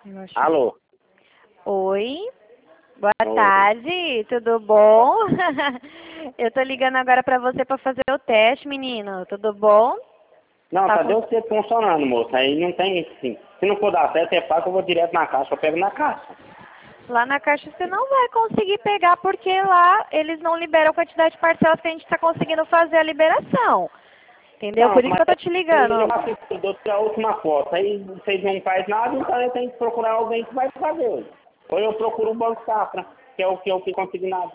Eu acho. Alô? Oi, boa Oi. tarde, tudo bom? Eu tô ligando agora pra você pra fazer o teste, menino, tudo bom? Não, Tá tá com... Deus certo funcionando, moço. Aí não tem, assim. Se não for dar certo, é fácil, eu vou direto na caixa, eu pego na caixa. Lá na caixa você não vai conseguir pegar porque lá eles não liberam a quantidade de parcelas que a gente tá conseguindo fazer a liberação. Entendeu? Não, Por isso mas que eu tô te eu ligando. acho que eu dou a última foto. Aí vocês não fazem nada, então eu tenho que procurar alguém que vai fazer. Ou eu procuro o Banco Safra, que é o que eu fico consignado.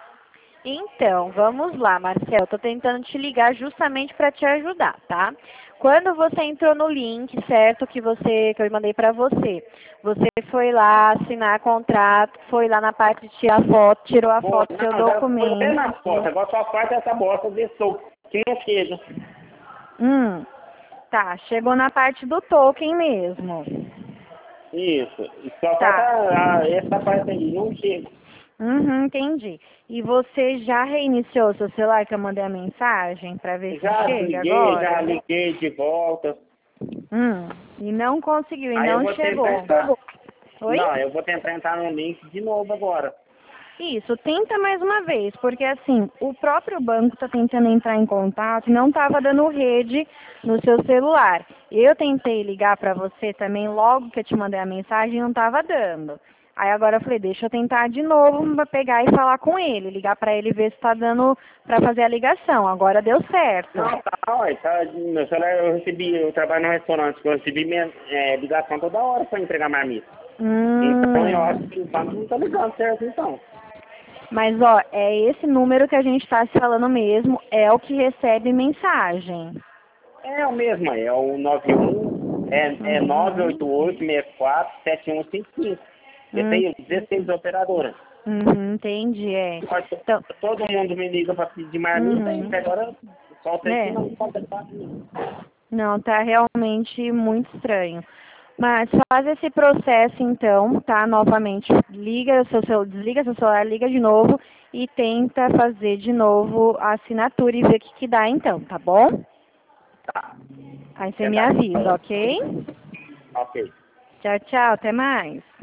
Então, vamos lá, Marcel. Tô tentando te ligar justamente para te ajudar, tá? Quando você entrou no link, certo, que eu mandei para você, você foi lá assinar contrato, foi lá na parte de tirar foto, tirou a Pô, foto do seu não, já foi até documento. na foto. Agora só falta essa bosta de soco, que não chega. Hum, tá, chegou na parte do token mesmo. Isso. E só falta Tá. essa parte aí, não chega. Uhum, entendi. E você já reiniciou o seu celular que eu mandei a mensagem para ver se chega Já agora? liguei de volta. E não conseguiu, e Aí eu não vou tentar chegou. entrar. Oi? Não, eu vou tentar entrar no link de novo agora. Isso, tenta mais uma vez, porque assim, o próprio banco está tentando entrar em contato e não estava dando rede no seu celular. Eu tentei ligar para você também logo que eu te mandei a mensagem e não estava dando. Aí agora eu falei, deixa eu tentar de novo para pegar e falar com ele, ligar para ele e ver se está dando para fazer a ligação. Agora deu certo. Não, tá, ué, tá, meu celular eu trabalho no restaurante, eu recebi minha ligação toda hora para entregar marmita. Então eu acho Hum. que o banco não tá ligando certo então. Mas ó, é esse número que a gente está se falando mesmo, é o que recebe mensagem. É o mesmo, é o 91, é Uhum. 988-64-7155. Esse Hum, aí, 16 operadoras. entendi, é. Mas Então, todo mundo me liga para pedir marmita e uhum. até agora só o trem que É. não falta de. Não, tá realmente muito estranho. Mas faz esse processo então, tá? Novamente, desliga seu celular, liga de novo e tenta fazer de novo a assinatura e ver o que que dá então, tá bom? Tá, Aí você me tentar. avisa, ok? Ok. Tchau, tchau, até mais.